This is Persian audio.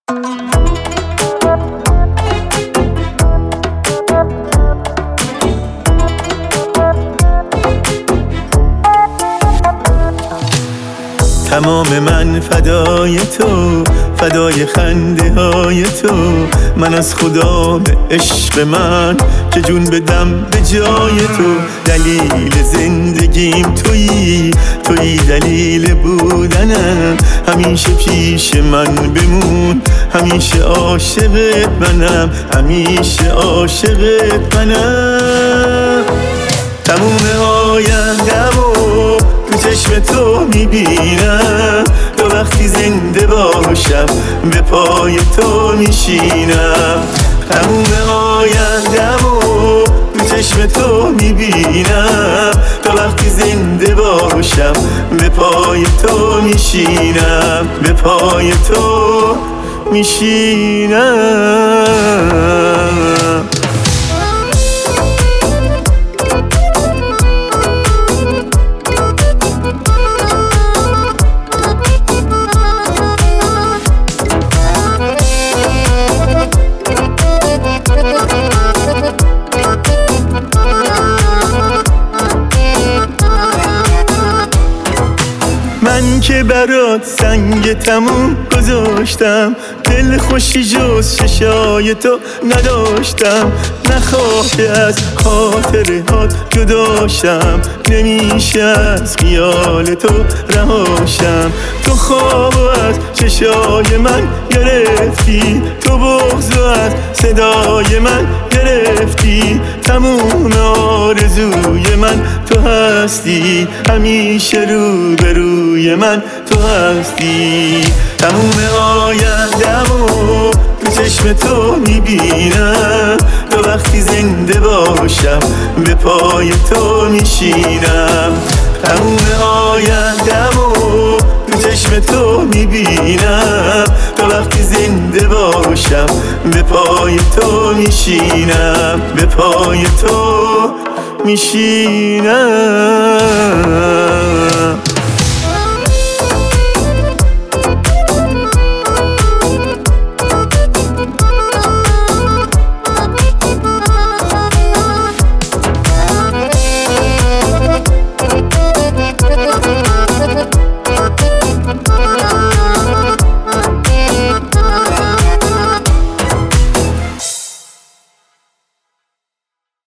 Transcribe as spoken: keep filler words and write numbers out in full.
تمام من فدای تو، فدای خنده های تو. من از خدا به عشق من که جون بدم به جای تو. دلیل زندگیم تویی، تویی دلیل بودنم. همیشه پیش من بمون، همیشه عاشقت منم، همیشه عاشقت منم. تموم آینده‌مو تو چشم تو میبینم، تو وقتی زنده باشم به پای تو میشینم. تموم آینده‌مو تو چشم تو میبینم، تو وقتی زنده باشم به پای تو میشینم، به پای تو میشینم. من که برات سنگ تموم گذاشتم، دل خوشی جز چشای تو نداشتم. نخواه از خاطره هات جداشم، نمیشه از خیال تو رهاشم. تو خواب از چشای من گرفتی، تو بغض از صدای من گرفتی. تموم آرزوی من تو هستی، همیشه رو به روی من تو هستی. تموم آینده‌مو تو چشم تو میبینم، تو وقتی زنده باشم به پای تو میشینم. تموم آینده‌مو تو چشم تو میبینم، تو وقتی زنده باشم به پای تو میشینم، به پای تو میشینم.